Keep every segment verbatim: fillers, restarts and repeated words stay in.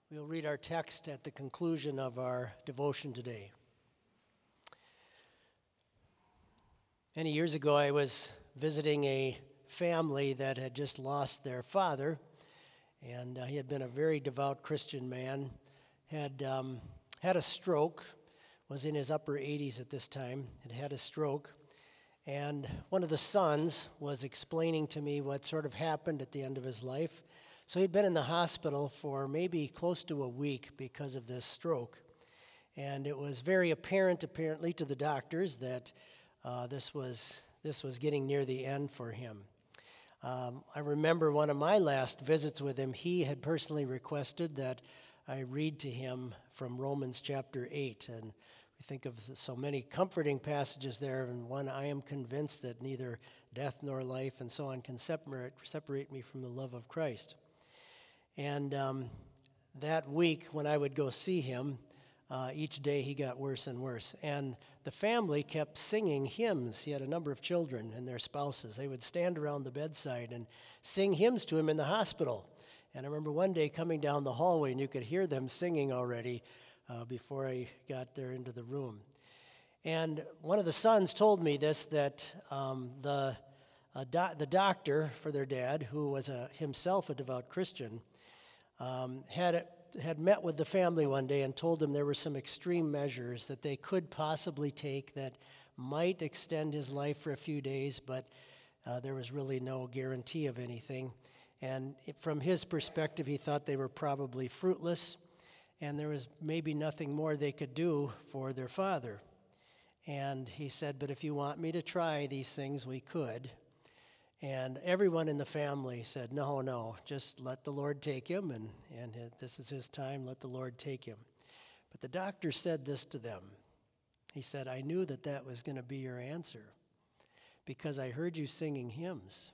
We'll read our text at the conclusion of our devotion today. Many years ago, I was visiting a family that had just lost their father, and uh, he had been a very devout Christian man, had um, had a stroke, was in his upper eighties at this time, had had a stroke, and one of the sons was explaining to me what sort of happened at the end of his life. So he'd been in the hospital for maybe close to a week because of this stroke. And it was very apparent, apparently, to the doctors that uh, this was this was getting near the end for him. Um, I remember one of my last visits with him, he had personally requested that I read to him from Romans chapter eight. And we think of so many comforting passages there, and one, I am convinced that neither death nor life and so on can separate, separate me from the love of Christ. And um, that week, when I would go see him, uh, each day he got worse and worse. And the family kept singing hymns. He had a number of children and their spouses. They would stand around the bedside and sing hymns to him in the hospital. And I remember one day coming down the hallway, and you could hear them singing already uh, before I got there into the room. And one of the sons told me this, that um, the, uh, do- the doctor for their dad, who was a, himself a devout Christian, Um, had had met with the family one day and told them there were some extreme measures that they could possibly take that might extend his life for a few days, but uh, there was really no guarantee of anything. And it, from his perspective, he thought they were probably fruitless, and there was maybe nothing more they could do for their father. And he said, but if you want me to try these things, we could. And everyone in the family said, no, no, just let the Lord take him, and, and this is his time, let the Lord take him. But the doctor said this to them. He said, I knew that that was going to be your answer because I heard you singing hymns.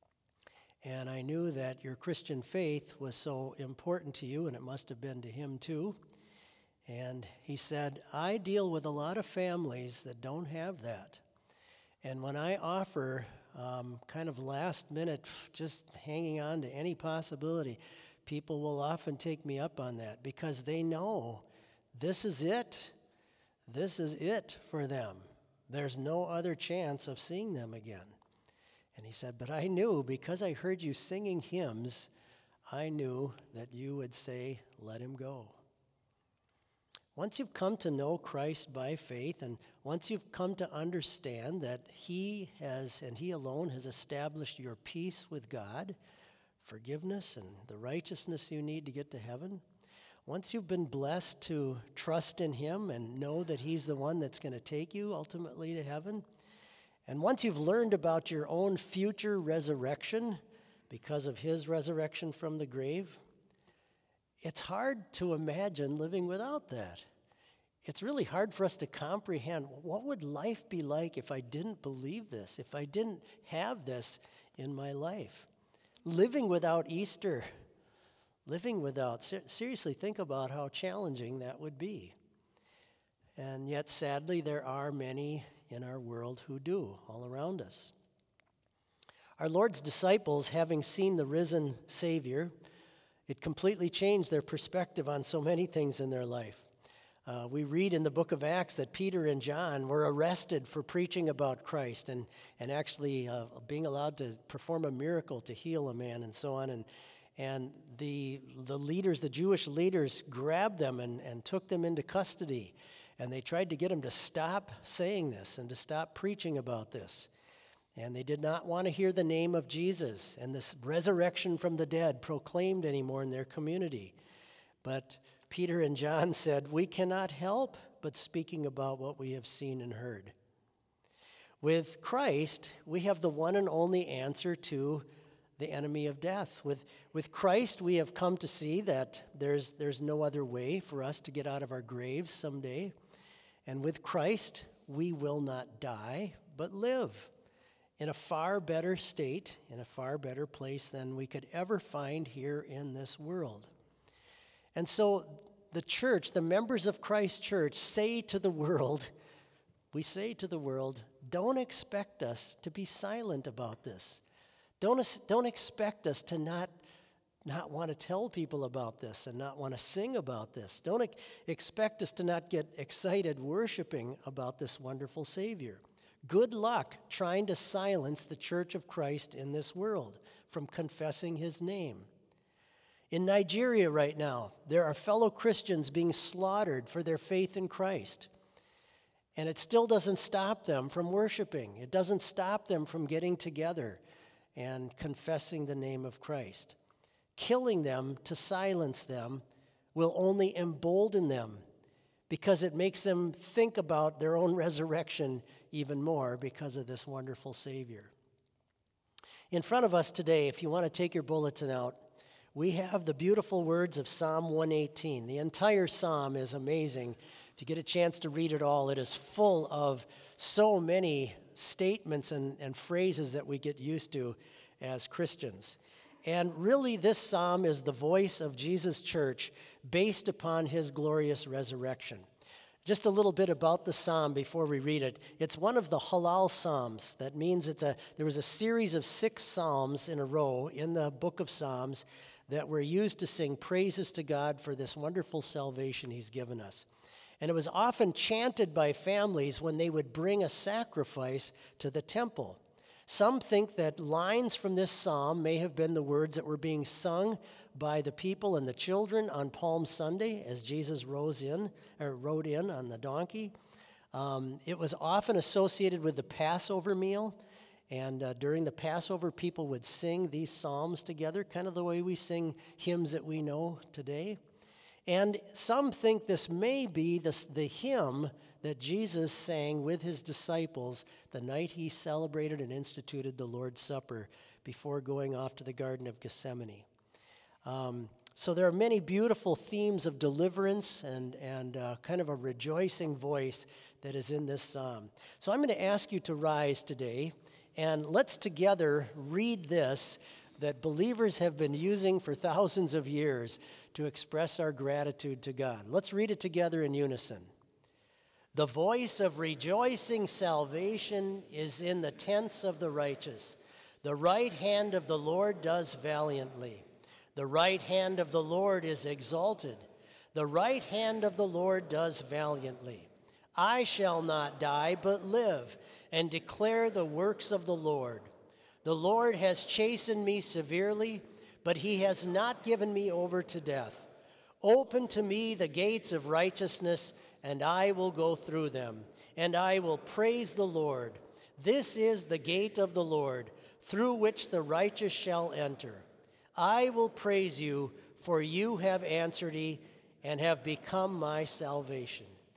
And I knew that your Christian faith was so important to you, and it must have been to him too. And he said, I deal with a lot of families that don't have that. And when I offer Um, kind of last minute, just hanging on to any possibility, people will often take me up on that because they know this is it. This is it for them. There's no other chance of seeing them again. And he said, but I knew because I heard you singing hymns, I knew that you would say, let him go. Once you've come to know Christ by faith, and once you've come to understand that he has, and he alone has established your peace with God, forgiveness and the righteousness you need to get to heaven, once you've been blessed to trust in him and know that he's the one that's going to take you ultimately to heaven, and once you've learned about your own future resurrection because of his resurrection from the grave, it's hard to imagine living without that. It's really hard for us to comprehend what would life be like if I didn't believe this, if I didn't have this in my life. Living without Easter, living without, seriously think about how challenging that would be. And yet sadly there are many in our world who do, all around us. Our Lord's disciples, having seen the risen Savior, it completely changed their perspective on so many things in their life. Uh, we read in the book of Acts that Peter and John were arrested for preaching about Christ and, and actually uh, being allowed to perform a miracle to heal a man and so on. And, and the, the leaders, the Jewish leaders, grabbed them and, and took them into custody. And they tried to get them to stop saying this and to stop preaching about this. And they did not want to hear the name of Jesus and this resurrection from the dead proclaimed anymore in their community. But Peter and John said, we cannot help but speaking about what we have seen and heard. With Christ, we have the one and only answer to the enemy of death. With, with Christ, we have come to see that there's, there's no other way for us to get out of our graves someday. And with Christ, we will not die, but live in a far better state, in a far better place than we could ever find here in this world. And so the church, the members of Christ's church, say to the world, we say to the world, don't expect us to be silent about this. Don't, don't expect us to not not want to tell people about this and not want to sing about this. Don't ex- expect us to not get excited worshiping about this wonderful Savior. Good luck trying to silence the Church of Christ in this world from confessing his name. In Nigeria right now, there are fellow Christians being slaughtered for their faith in Christ. And it still doesn't stop them from worshiping. It doesn't stop them from getting together and confessing the name of Christ. Killing them to silence them will only embolden them because it makes them think about their own resurrection even more because of this wonderful Savior. In front of us today, if you want to take your bulletin out, we have the beautiful words of Psalm one eighteen. The entire psalm is amazing. If you get a chance to read it all, it is full of so many statements and, and phrases that we get used to as Christians. And really, this psalm is the voice of Jesus' church based upon his glorious resurrection. Just a little bit about the psalm before we read it. It's one of the halal psalms. That means it's a there was a series of six psalms in a row in the book of Psalms that were used to sing praises to God for this wonderful salvation he's given us. And it was often chanted by families when they would bring a sacrifice to the temple. Some think that lines from this psalm may have been the words that were being sung by the people and the children on Palm Sunday as Jesus rose in or rode in on the donkey. Um, it was often associated with the Passover meal, and uh, during the Passover, people would sing these psalms together, kind of the way we sing hymns that we know today. And some think this may be the, the hymn that Jesus sang with his disciples the night he celebrated and instituted the Lord's Supper before going off to the Garden of Gethsemane. Um, so there are many beautiful themes of deliverance and, and uh, kind of a rejoicing voice that is in this psalm. So I'm going to ask you to rise today, and let's together read this that believers have been using for thousands of years to express our gratitude to God. Let's read it together in unison. The voice of rejoicing salvation is in the tents of the righteous. The right hand of the Lord does valiantly. The right hand of the Lord is exalted. The right hand of the Lord does valiantly. I shall not die, but live, and declare the works of the Lord. The Lord has chastened me severely, but he has not given me over to death. Open to me the gates of righteousness, and I will go through them, and I will praise the Lord. This is the gate of the Lord, through which the righteous shall enter. I will praise you, for you have answered me and have become my salvation.